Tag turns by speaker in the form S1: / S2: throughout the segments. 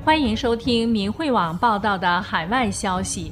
S1: 欢迎收听民汇网报道的海外消息。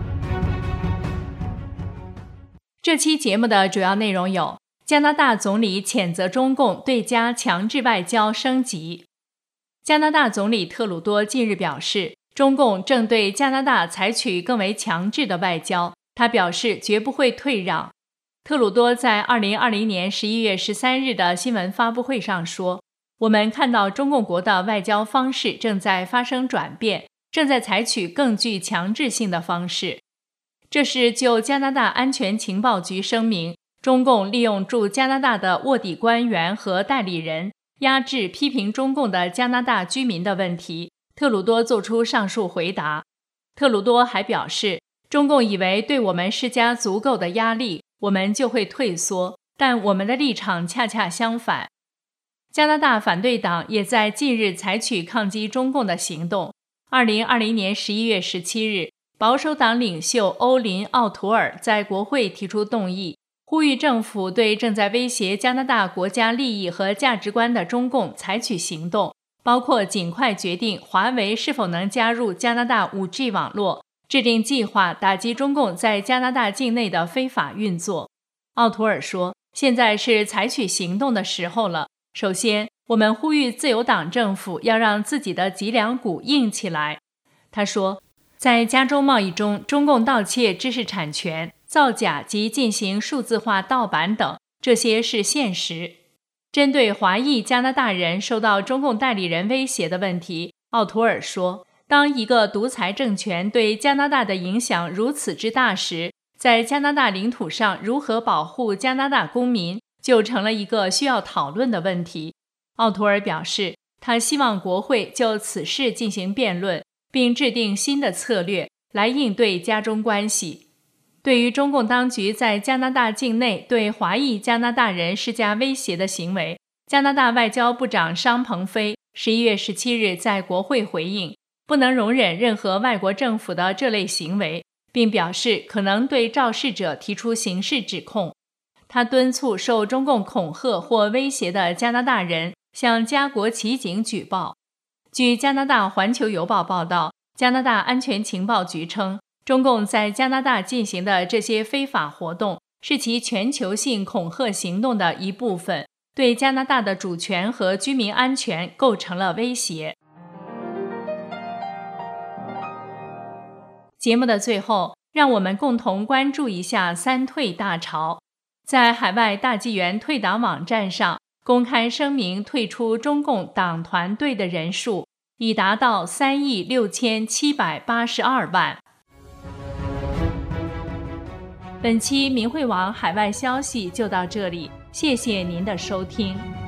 S1: 这期节目的主要内容有：加拿大总理谴责中共对加强制外交升级。加拿大总理特鲁多近日表示，中共正对加拿大采取更为强制的外交，他表示绝不会退让。特鲁多在2020年11月13日的新闻发布会上说，我们看到中共国的外交方式正在发生转变，正在采取更具强制性的方式。这是就加拿大安全情报局声明，中共利用驻加拿大的卧底官员和代理人压制批评中共的加拿大居民的问题。特鲁多作出上述回答。特鲁多还表示，中共以为对我们施加足够的压力，我们就会退缩，但我们的立场恰恰相反。加拿大反对党也在近日采取抗击中共的行动。2020年11月17日，保守党领袖欧林·奥图尔在国会提出动议，呼吁政府对正在威胁加拿大国家利益和价值观的中共采取行动，包括尽快决定华为是否能加入加拿大 5G 网络，制定计划打击中共在加拿大境内的非法运作。奥图尔说，现在是采取行动的时候了。首先，我们呼吁自由党政府要让自己的脊梁骨硬起来。他说，在加州贸易中，中共盗窃知识产权、造假及进行数字化盗版等，这些是现实。针对华裔加拿大人受到中共代理人威胁的问题，奥图尔说，当一个独裁政权对加拿大的影响如此之大时，在加拿大领土上如何保护加拿大公民就成了一个需要讨论的问题。奥图尔表示，他希望国会就此事进行辩论，并制定新的策略来应对加中关系。对于中共当局在加拿大境内对华裔加拿大人施加威胁的行为，加拿大外交部长商鹏飞11月17日在国会回应，不能容忍任何外国政府的这类行为，并表示可能对肇事者提出刑事指控。他敦促受中共恐吓或威胁的加拿大人向加国骑警举报。据加拿大环球邮报报道，加拿大安全情报局称，中共在加拿大进行的这些非法活动是其全球性恐吓行动的一部分，对加拿大的主权和居民安全构成了威胁。节目的最后，让我们共同关注一下三退大潮。在海外大纪元退党网站上公开声明退出中共党团队的人数已达到3.6782亿。本期民汇网海外消息就到这里，谢谢您的收听。